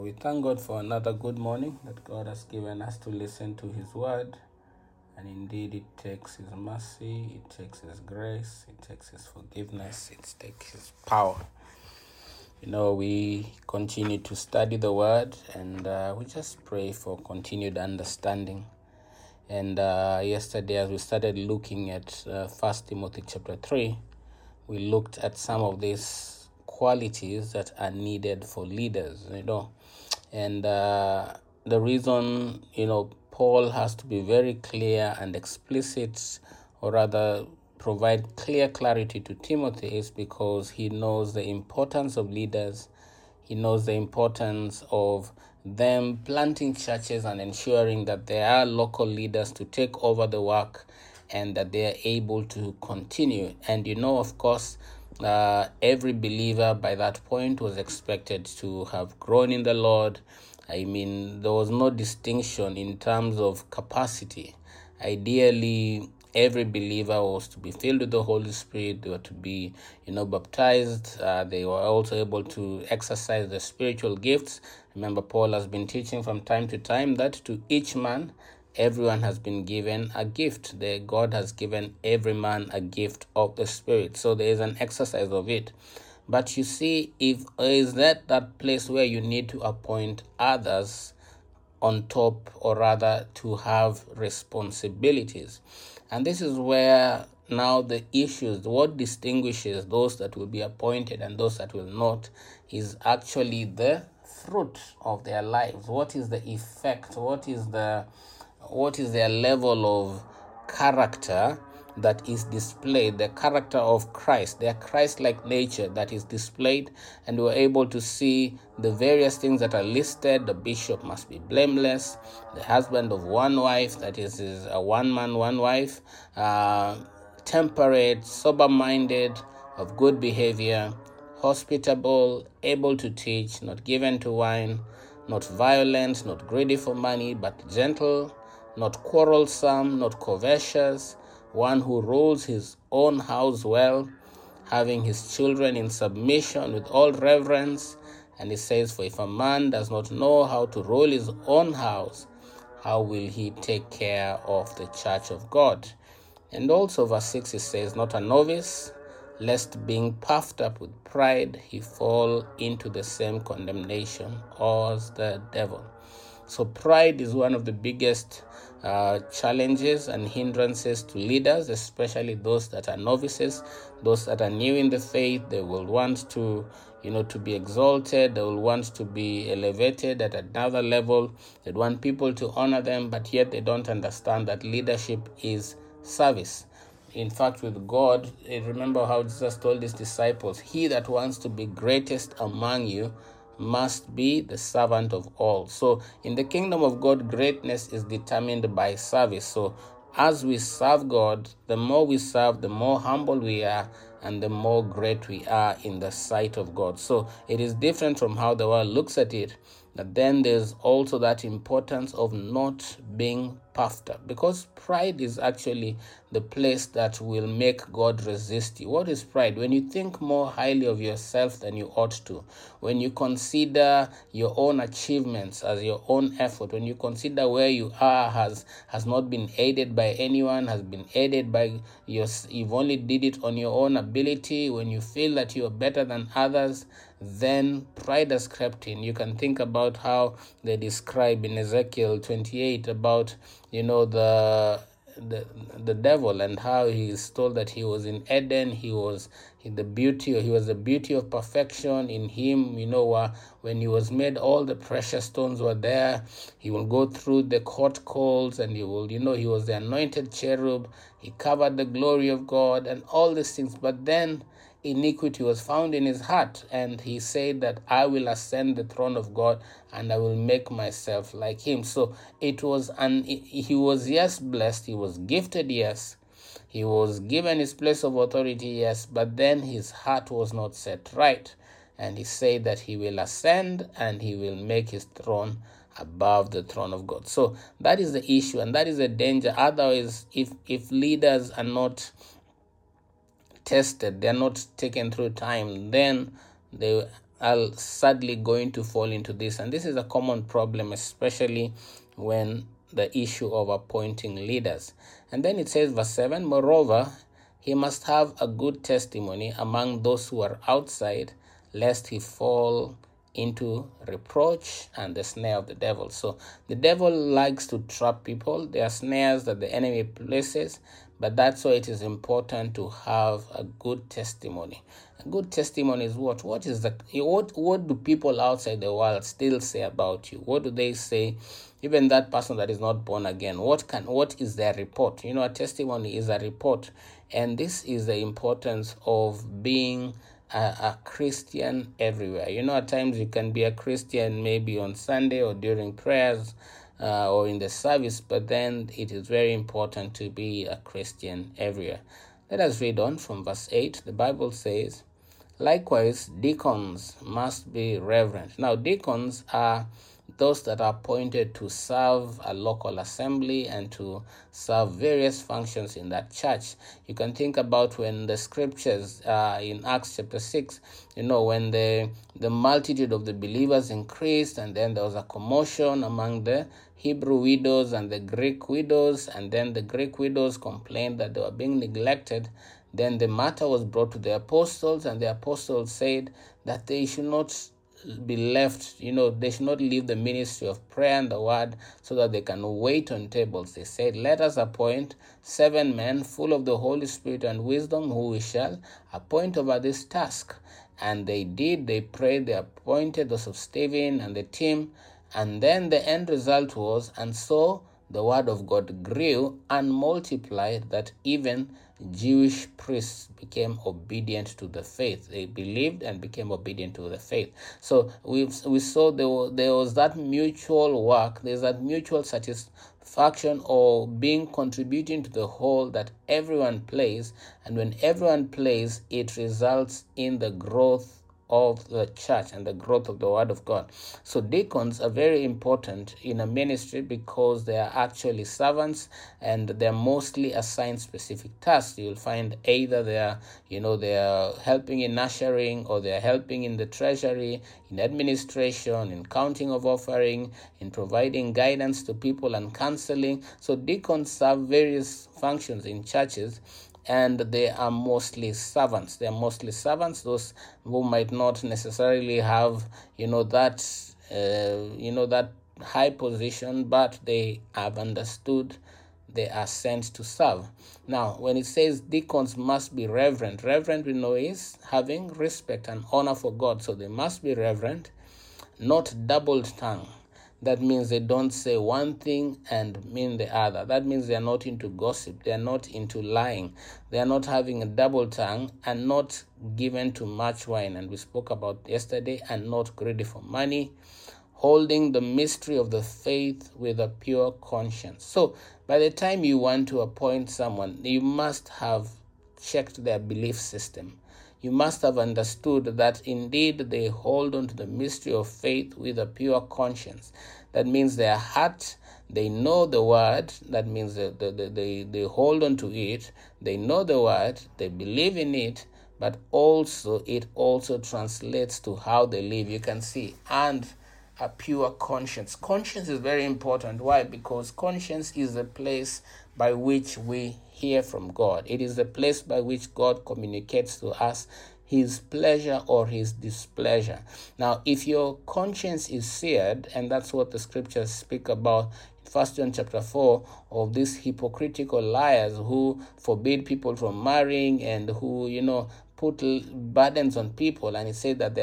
We thank God for another good morning that God has given us to listen to His word. And indeed, it takes His mercy, it takes His grace, it takes His forgiveness, it takes His power. We continue to study the word, and we just pray for continued understanding. And yesterday, as we started looking at 1 Timothy chapter 3, we looked at some of these qualities that are needed for leaders, And the reason, Paul has to be very clear and explicit, or rather provide clear clarity to Timothy, is because he knows the importance of leaders. He knows the importance of them planting churches and ensuring that there are local leaders to take over the work and that they are able to continue. And of course, every believer by that point was expected to have grown in the Lord. There was no distinction in terms of capacity. Ideally, every believer was to be filled with the Holy Spirit. They were to be, baptized. They were also able to exercise the spiritual gifts. Remember, Paul has been teaching from time to time that to each man, everyone has been given a gift. God has given every man a gift of the Spirit. So there is an exercise of it. But you see, if is that place where you need to appoint others on top, or rather to have responsibilities. And this is where now the issues, what distinguishes those that will be appointed and those that will not, is actually the fruit of their lives. What is the effect? What is their level of character that is displayed, the character of Christ, their Christ-like nature that is displayed, and we're able to see the various things that are listed. The bishop must be blameless, the husband of one wife, that is a one man, one wife, temperate, sober-minded, of good behavior, hospitable, able to teach, not given to wine, not violent, not greedy for money, but gentle, not quarrelsome, not covetous, one who rules his own house well, having his children in submission with all reverence. And he says, for if a man does not know how to rule his own house, how will he take care of the church of God? And also verse 6, it says, not a novice, lest being puffed up with pride, he fall into the same condemnation as the devil. So pride is one of the biggest challenges and hindrances to leaders, especially those that are novices, those that are new in the faith. They will want to be exalted. They will want to be elevated at another level. They want people to honor them, but yet they don't understand that leadership is service. In fact, with God, remember how Jesus told his disciples, he that wants to be greatest among you must be the servant of all. So in the kingdom of God, greatness is determined by service. So as we serve God, the more we serve, the more humble we are, and the more great we are in the sight of God. So it is different from how the world looks at it. But then there's also that importance of not being puffed up, because pride is actually the place that will make God resist you. What is pride? When you think more highly of yourself than you ought to, when you consider your own achievements as your own effort, when you consider where you are has not been aided by anyone, has been aided by you've only did it on your own ability, when you feel that you are better than others, then pride has crept in. You can think about how they describe in Ezekiel 28 about the devil, and how he is told that he was in Eden, he was the beauty of perfection. In him, when he was made, all the precious stones were there. He will go through the hot coals, and he was the anointed cherub. He covered the glory of God and all these things. But then iniquity was found in his heart, and he said that I will ascend the throne of God and I will make myself like him. So it was, and he was, yes, blessed, he was gifted, yes, he was given his place of authority, yes, but then his heart was not set right. And he said that he will ascend and he will make his throne above the throne of God. So that is the issue, and that is the danger. Otherwise, if leaders are not tested, they're not taken through time, then they are sadly going to fall into this. And this is a common problem, especially when the issue of appointing leaders. And then it says, verse 7, moreover, he must have a good testimony among those who are outside, lest he fall into reproach and the snare of the devil. So the devil likes to trap people. There are snares that the enemy places, but that's why it is important to have a good testimony. A good testimony is what? What do people outside the world still say about you? What do they say? Even that person that is not born again, what is their report? A testimony is a report, and this is the importance of being a Christian everywhere. At times you can be a Christian maybe on Sunday or during prayers or in the service, but then it is very important to be a Christian everywhere. Let us read on from verse 8. The Bible says, likewise, deacons must be reverent. Now, deacons are those that are appointed to serve a local assembly and to serve various functions in that church. You can think about when the scriptures in Acts chapter 6, when the multitude of the believers increased, and then there was a commotion among the Hebrew widows and the Greek widows, and then the Greek widows complained that they were being neglected. Then the matter was brought to the apostles, and the apostles said that they should not be left, they should not leave the ministry of prayer and the word so that they can wait on tables. They said, let us appoint 7 men full of the Holy Spirit and wisdom, who we shall appoint over this task. And they did. They prayed. They appointed those of Stephen and the team. And then the end result was, and so the word of God grew and multiplied, that even Jewish priests became obedient to the faith. They believed and became obedient to the faith. So we saw there was that mutual work. There's that mutual satisfaction or contributing to the whole that everyone plays. And when everyone plays, it results in the growth of the church and the growth of the word of God. So deacons are very important in a ministry because they are actually servants, and they're mostly assigned specific tasks. You'll find either they are helping in ushering, or they are helping in the treasury, in administration, in counting of offering, in providing guidance to people and counseling. So deacons serve various functions in churches, and they are mostly servants. They are mostly servants, those who might not necessarily have, that high position, but they have understood they are sent to serve. Now, when it says deacons must be reverent, we know is having respect and honor for God. So they must be reverent, not double-tongued. That means they don't say one thing and mean the other. That means they are not into gossip. They are not into lying. They are not having a double tongue, and not given to much wine. And we spoke about yesterday, and not greedy for money, holding the mystery of the faith with a pure conscience. So by the time you want to appoint someone, you must have checked their belief system. You must have understood that indeed they hold on to the mystery of faith with a pure conscience. That means their heart, they know the word. That means they hold on to it. They know the word. They believe in it. But also it also translates to how they live. You can see, and a pure conscience. Conscience is very important. Why? Because conscience is the place by which we hear from God. It is the place by which God communicates to us his pleasure or his displeasure. Now, if your conscience is seared, and that's what the scriptures speak about, 1 John chapter 4, of these hypocritical liars who forbid people from marrying and who, put burdens on people, and it said that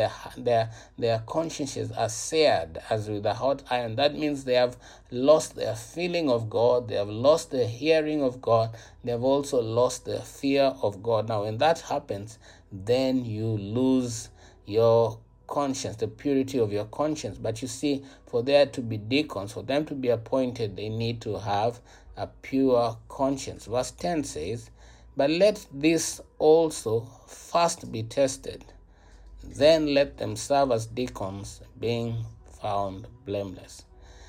their consciences are seared as with a hot iron. That means they have lost their feeling of God, they have lost their hearing of God, they have also lost their fear of God. Now, when that happens, then you lose your conscience, the purity of your conscience. But you see, for there to be deacons, for them to be appointed, they need to have a pure conscience. Verse 10 says, but let this also first be tested, then let them serve as deacons, being found blameless.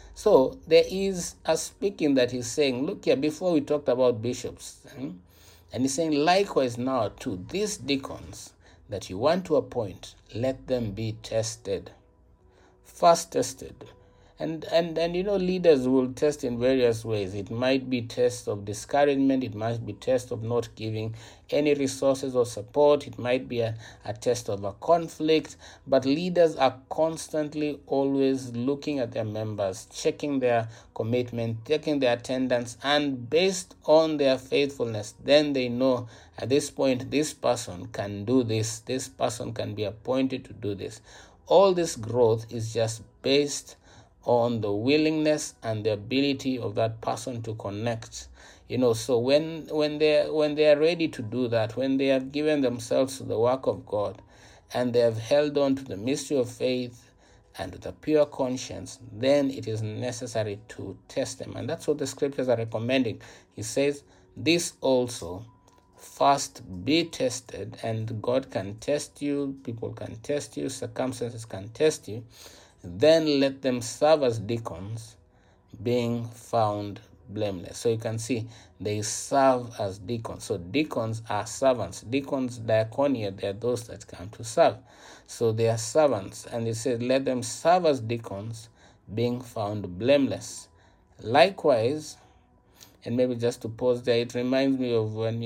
So there is a speaking that he's saying, look here, before we talked about bishops, and he's saying likewise now to these deacons, that you want to appoint, let them be tested. First tested. And leaders will test in various ways. It might be tests of discouragement. It might be test of not giving any resources or support. It might be a test of a conflict. But leaders are constantly always looking at their members, checking their commitment, checking their attendance, and based on their faithfulness, then they know at this point, this person can do this. This person can be appointed to do this. All this growth is just based on the willingness and the ability of that person to connect. So when they are ready to do that, when they have given themselves to the work of God, and they have held on to the mystery of faith and with a pure conscience, then it is necessary to test them. And that's what the scriptures are recommending. He says, this also first be tested, and God can test you, people can test you, circumstances can test you. Then let them serve as deacons, being found blameless. So you can see they serve as deacons. So deacons are servants. Deacons, diaconia, they are those that come to serve. So they are servants. And it says, let them serve as deacons, being found blameless. Likewise, and maybe just to pause there, it reminds me of when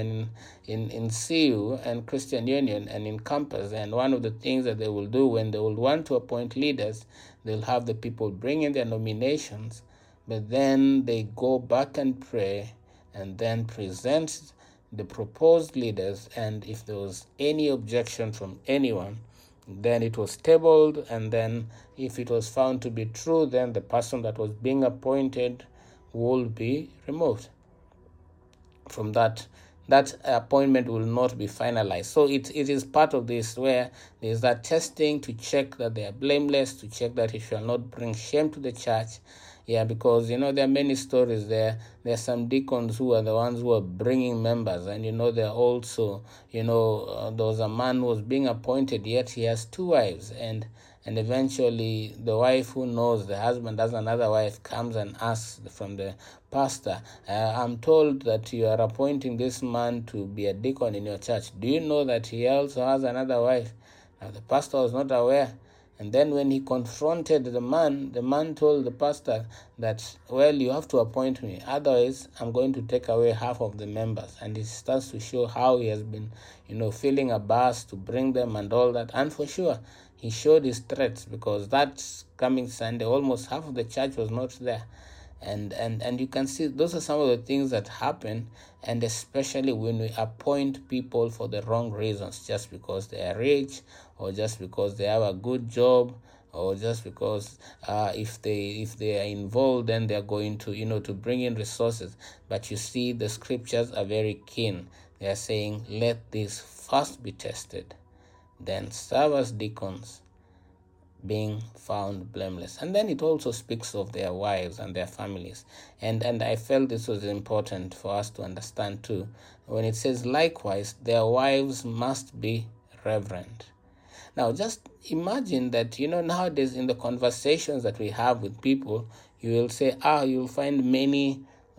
in CU and Christian Union and in campus, and one of the things that they will do when they will want to appoint leaders, they'll have the people bring in their nominations, but then they go back and pray and then present the proposed leaders, and if there was any objection from anyone, then it was tabled, and then if it was found to be true, then the person that was being appointed will be removed from that appointment, will not be finalized. So it is part of this, where there is that testing to check that they are blameless, to check that it shall not bring shame to the church. Because there are many stories there. There are some deacons who are the ones who are bringing members, and there are also there was a man who was being appointed, yet he has 2 wives, and eventually the wife who knows the husband has another wife comes and asks from the pastor, I'm told that you are appointing this man to be a deacon in your church. Do you know that he also has another wife? Now the pastor was not aware. And then when he confronted the man told the pastor that, well, you have to appoint me, otherwise I'm going to take away half of the members. And it starts to show how he has been, feeling abass to bring them and all that. And for sure, he showed his threats, because that coming Sunday, almost half of the church was not there. And you can see those are some of the things that happen, and especially when we appoint people for the wrong reasons, just because they are rich, or just because they have a good job, or just because if they are involved, then they are going to to bring in resources. But you see, the scriptures are very keen. They are saying, let this first be tested, then serve as deacons, being found blameless. And then it also speaks of their wives and their families. And I felt this was important for us to understand too. When it says, likewise, their wives must be reverent. Now, just imagine that, nowadays in the conversations that we have with people, you will say, you'll find many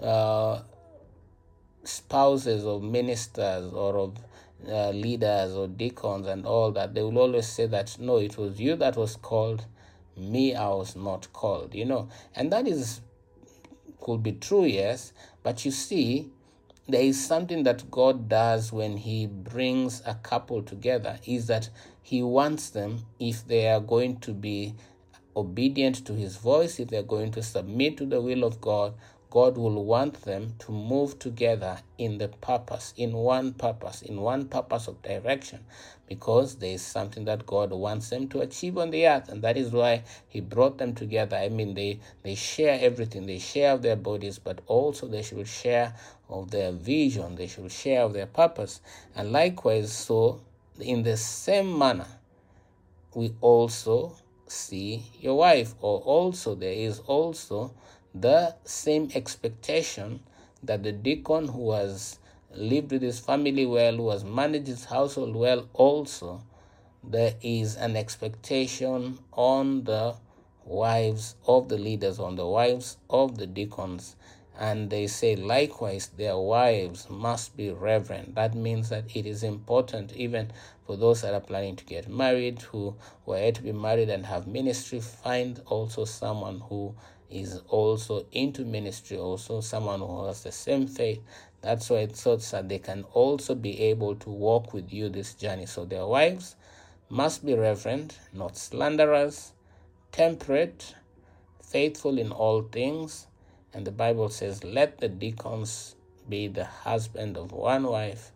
spouses of ministers or of leaders or deacons and all that. They will always say that, no, it was you that was called, me, I was not called, and that could be true, yes, but you see, there is something that God does when he brings a couple together, is that he wants them, if they are going to be obedient to his voice, if they're going to submit to the will of God, God will want them to move together in one purpose of direction, because there is something that God wants them to achieve on the earth, and that is why he brought them together. I mean, they share everything. They share of their bodies, but also they should share of their vision. They should share of their purpose. And likewise, so in the same manner, we also see your wife, or also there is also the same expectation that the deacon who has lived with his family well, who has managed his household well, also there is an expectation on the wives of the leaders, on the wives of the deacons, And they say, likewise, their wives must be reverent. That means that it is important, even for those that are planning to get married, who are yet to be married and have ministry, find also someone who is also into ministry, also someone who has the same faith. That's why it's so that they can also be able to walk with you this journey. So their wives must be reverent, not slanderers, temperate, faithful in all things. And the Bible says, let the deacons be the husband of one wife.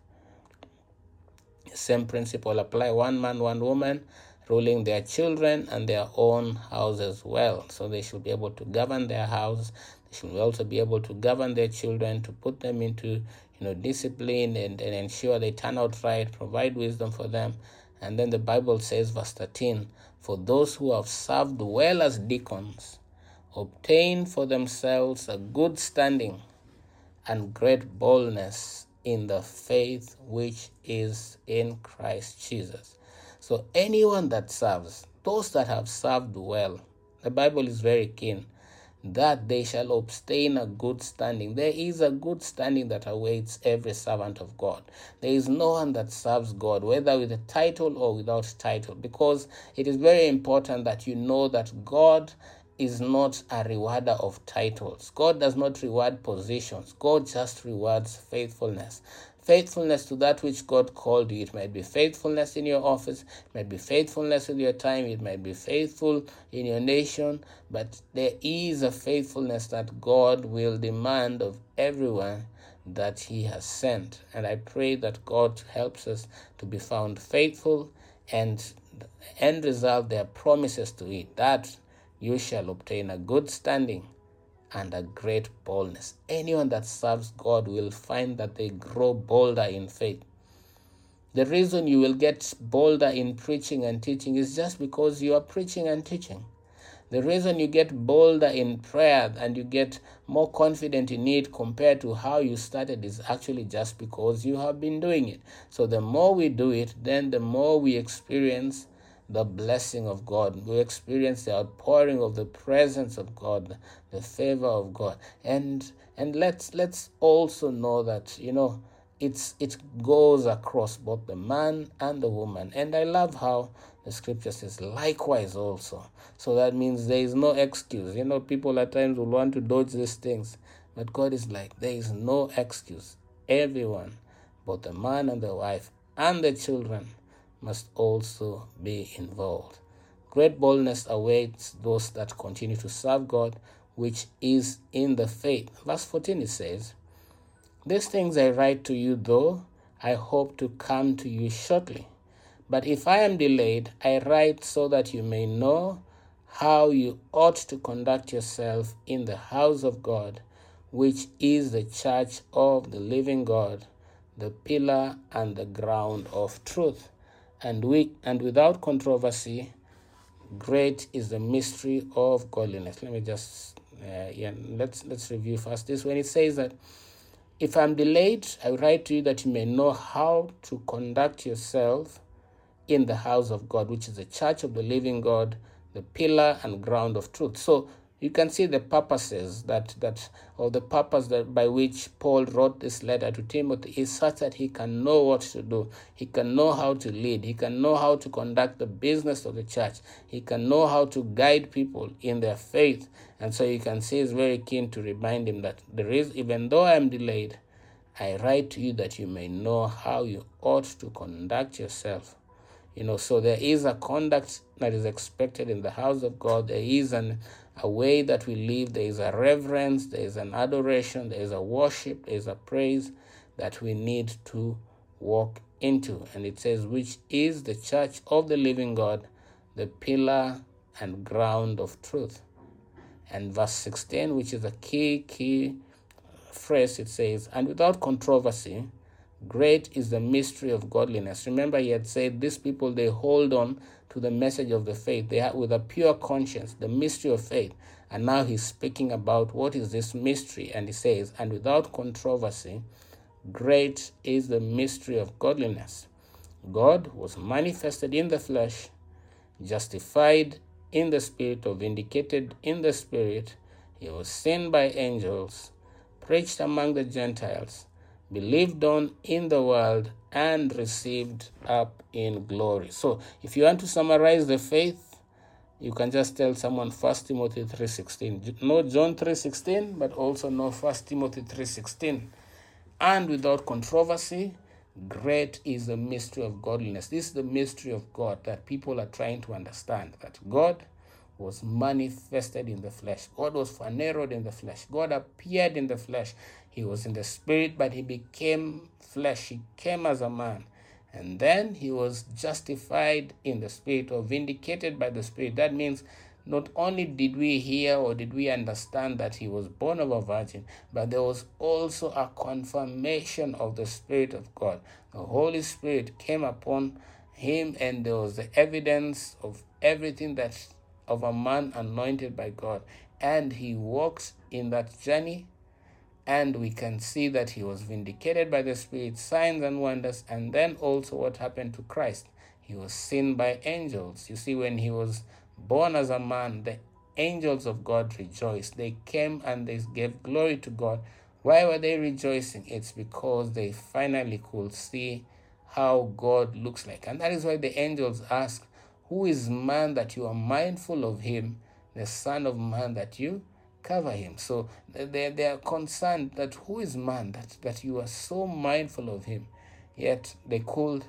Same principle apply, one man, one woman, ruling their children and their own house as well. So they should be able to govern their house. They should also be able to govern their children, to put them into discipline and ensure they turn out right, provide wisdom for them. And then the Bible says, verse 13, for those who have served well as deacons obtain for themselves a good standing and great boldness in the faith which is in Christ Jesus. So anyone that serves, those that have served well, the Bible is very keen that they shall obtain a good standing. There is a good standing that awaits every servant of God. There is no one that serves God, whether with a title or without title, because it is very important that you know that God is not a rewarder of titles. God does not reward positions. God just rewards faithfulness. Faithfulness to that which God called you. It might be faithfulness in your office, it might be faithfulness with your time, it might be faithful in your nation, but there is a faithfulness that God will demand of everyone that he has sent. And I pray that God helps us to be found faithful, and the end result, there are promises to it, that you shall obtain a good standing and a great boldness. Anyone that serves God will find that they grow bolder in faith. The reason you will get bolder in preaching and teaching is just because you are preaching and teaching. The reason you get bolder in prayer and you get more confident in it compared to how you started is actually just because you have been doing it. So the more we do it, then the more we experience the blessing of God. We experience the outpouring of the presence of God, the favor of God. And let's also know that, it goes across both the man and the woman. And I love how the scripture says likewise also. So that means there is no excuse. People at times will want to dodge these things, but God is like, there is no excuse. Everyone, both the man and the wife and the children, must also be involved. Great boldness awaits those that continue to serve God, which is in the faith. Verse 14, it says, these things I write to you, though I hope to come to you shortly. But if I am delayed, I write so that you may know how you ought to conduct yourself in the house of God, which is the church of the living God, the pillar and the ground of truth. And without controversy, great is the mystery of godliness. Let me just let's review first this. When it says that, if I'm delayed, I write to you that you may know how to conduct yourself in the house of God, which is the church of the living God, the pillar and ground of truth. So you can see the purposes the purpose that by which Paul wrote this letter to Timothy is such that he can know what to do. He can know how to lead. He can know how to conduct the business of the church. He can know how to guide people in their faith. And so you can see he's very keen to remind him that even though I am delayed, I write to you that you may know how you ought to conduct yourself. So there is a conduct that is expected in the house of God. There is a way that we live. There is a reverence. There is an adoration. There is a worship. There is a praise that we need to walk into. And it says, which is the church of the living God, the pillar and ground of truth. And verse 16, which is a key phrase, it says, and without controversy, great is the mystery of godliness. Remember, he had said these people, they hold on to the message of the faith. They have, with a pure conscience, the mystery of faith. And now he's speaking about what is this mystery. And he says, and without controversy, great is the mystery of godliness. God was manifested in the flesh, justified in the spirit, or vindicated in the spirit. He was seen by angels, preached among the Gentiles, believed on in the world, and received up in glory. So if you want to summarize the faith, you can just tell someone 1 Timothy 3:16. No John 3:16, but also no 1 Timothy 3:16. And without controversy, great is the mystery of godliness. This is the mystery of God that people are trying to understand, that God was manifested in the flesh. God was phaneroed in the flesh. God appeared in the flesh. He was in the spirit, but he became flesh. He came as a man. And then he was justified in the spirit, or vindicated by the spirit. That means not only did we hear or did we understand that he was born of a virgin, but there was also a confirmation of the Spirit of God. The Holy Spirit came upon him, and there was the evidence of everything that of a man anointed by God. And he walks in that journey, and we can see that he was vindicated by the Spirit, signs and wonders. And then also what happened to Christ. He was seen by angels. You see, when he was born as a man, the angels of God rejoiced. They came and they gave glory to God. Why were they rejoicing? It's because they finally could see how God looks like. And that is why the angels ask, who is man that you are mindful of him, the Son of Man that you cover him? So they are concerned that who is man that you are so mindful of him. Yet they could,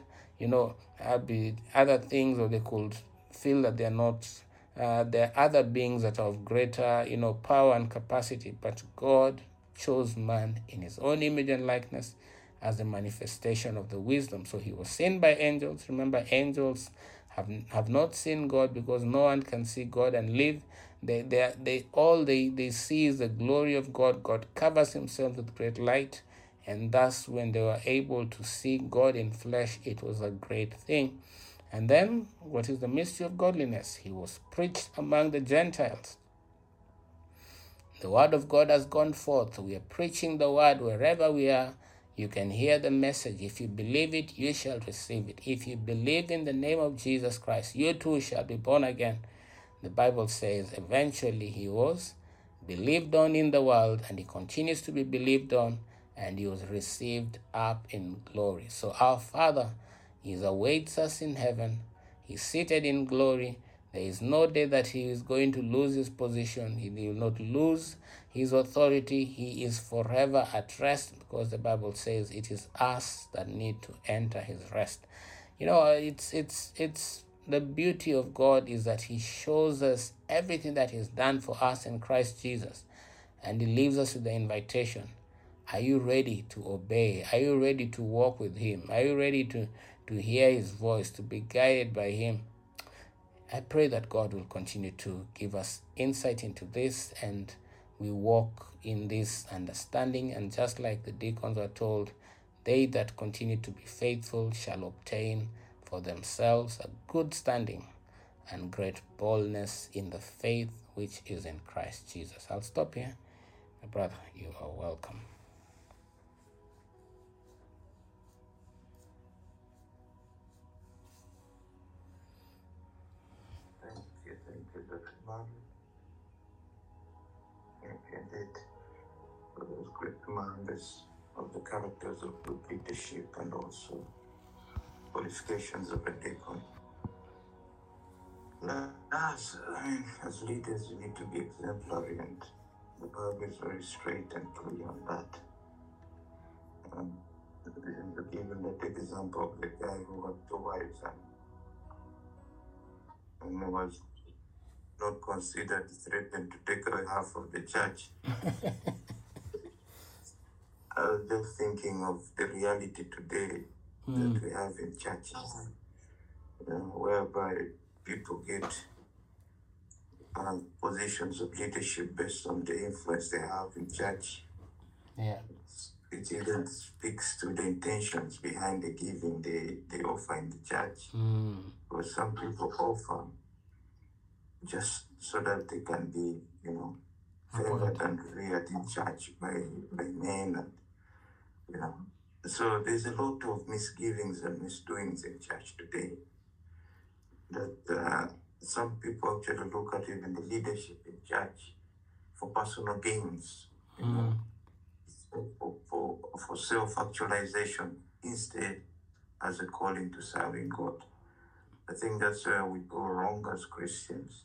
be other things, or they could feel that they're not, there are other beings that are of greater, power and capacity. But God chose man in his own image and likeness as a manifestation of the wisdom. So he was seen by angels. Remember, angels have not seen God, because no one can see God and live. They see is the glory of God. God covers himself with great light, and thus when they were able to see God in flesh, it was a great thing. And then, what is the mystery of godliness? He was preached among the Gentiles. The word of God has gone forth. We are preaching the word wherever we are. You can hear the message. If you believe it, you shall receive it. If you believe in the name of Jesus Christ, you too shall be born again. The Bible says eventually he was believed on in the world, and he continues to be believed on, and he was received up in glory. So our Father, he awaits us in heaven. He's seated in glory. There is no day that he is going to lose his position. He will not lose his authority. He is forever at rest, because the Bible says it is us that need to enter his rest. It's the beauty of God is that he shows us everything that he's done for us in Christ Jesus, and he leaves us with the invitation. Are you ready to obey? Are you ready to walk with him? Are you ready to hear his voice, to be guided by him? I pray that God will continue to give us insight into this, and we walk in this understanding. And just like the deacons are told, they that continue to be faithful shall obtain for themselves a good standing and great boldness in the faith which is in Christ Jesus. I'll stop here. My brother, you are welcome. Thank you, Dr. Mark. Thank you indeed for those great reminders of the characters of good leadership and also qualifications of a deacon. As leaders, you need to be exemplary, and the Bible is very straight and clear on that. Given that example of the guy who had 2 wives and was not considered threatened to take away half of the church. I was just thinking of the reality today that we have in churches, whereby people get positions of leadership based on the influence they have in church. Yeah. It even speaks to the intentions behind the giving they offer in the church. Because some people offer just so that they can be, favored and revered in church by men, and so there's a lot of misgivings and misdoings in church today that some people actually look at even the leadership in church for personal gains. for self-actualization instead as a calling to serving God. I think that's where we go wrong as Christians.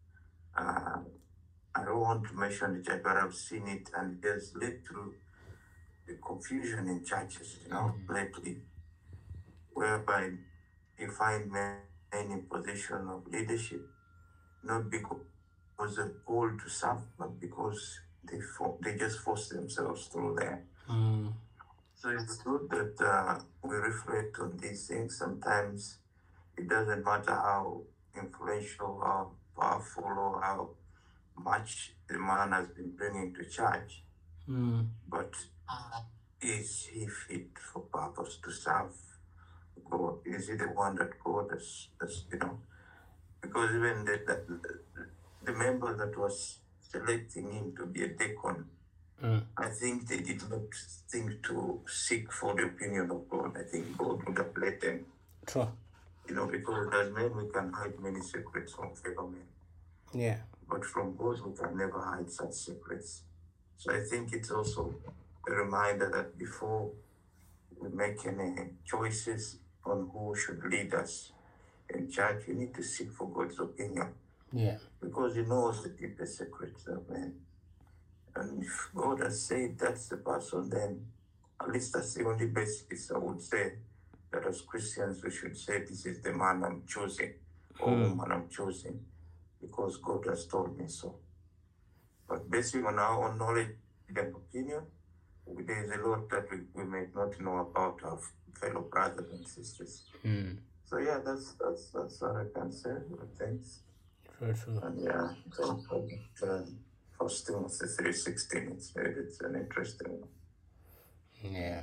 I don't want to mention the church, but I've seen it, and it has led to the confusion in churches, lately, whereby you find men in position of leadership, not because they're called to serve, but because they just force themselves through there. So it's good that we reflect on these things. Sometimes it doesn't matter how influential, how powerful, or how much the man has been bringing to church, but is he fit for purpose to serve God? Is he the one that God has because even the member that was selecting him to be a deacon, I think they did not think to seek for the opinion of God. I think God would have let them. True. Because as men we can hide many secrets from fellow men. Yeah. But from God we can never hide such secrets. So I think it's also a reminder that before we make any choices on who should lead us in church, we need to seek for God's opinion. Yeah. Because He knows the deepest secrets of men. And if God has said that's the person, then at least that's the only basis I would say that as Christians we should say, this is the man I'm choosing, or woman I'm choosing, because God has told me so. But based on our own knowledge and opinion, there is a lot that we may not know about our fellow brothers and sisters. So yeah, that's what I can say. Thanks. True. And yeah, so First Timothy 3:16. It's an interesting one. Yeah.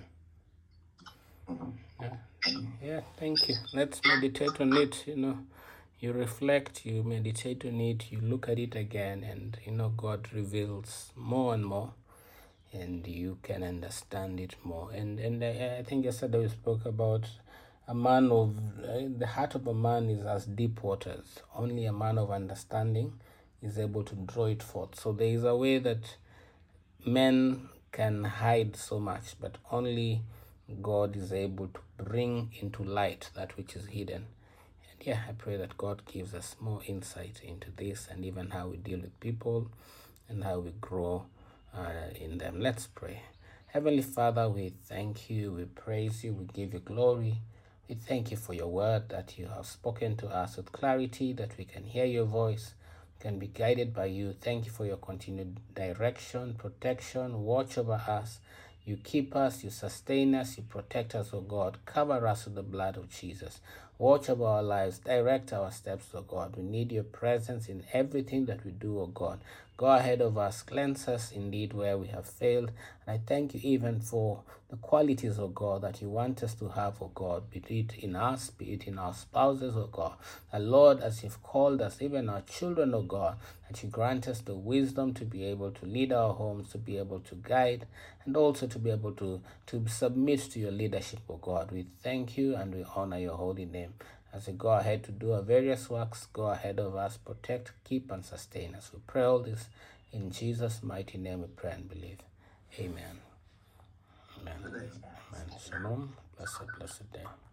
Yeah, thank you. Let's meditate on it. You reflect, you meditate on it, you look at it again, and God reveals more and more, and you can understand it more. And I think yesterday we spoke about a man of the heart of a man is as deep waters. Only a man of understanding is able to draw it forth. So there is a way that men can hide so much, but only God is able to bring into light that which is hidden. And yeah, I pray that God gives us more insight into this, and even how we deal with people and how we grow in them. Let's pray. Heavenly Father, we thank you, we praise you, we give you glory. We thank you for your word, that you have spoken to us with clarity, that we can hear your voice, can be guided by you. Thank you for your continued direction, protection, watch over us. You keep us, you sustain us, you protect us, O God. Cover us with the blood of Jesus. Watch over our lives, direct our steps, O God. We need your presence in everything that we do, O God. Go ahead of us, cleanse us indeed where we have failed. And I thank you even for the qualities, O God, that you want us to have, O God, be it in us, be it in our spouses, O God. And Lord, as you've called us, even our children, O God, that you grant us the wisdom to be able to lead our homes, to be able to guide, and also to be able to submit to your leadership, O God. We thank you and we honor your holy name. As we go ahead to do our various works, go ahead of us, protect, keep, and sustain us. We pray all this in Jesus' mighty name we pray and believe. Amen. Amen. Amen. Shalom. Blessed day.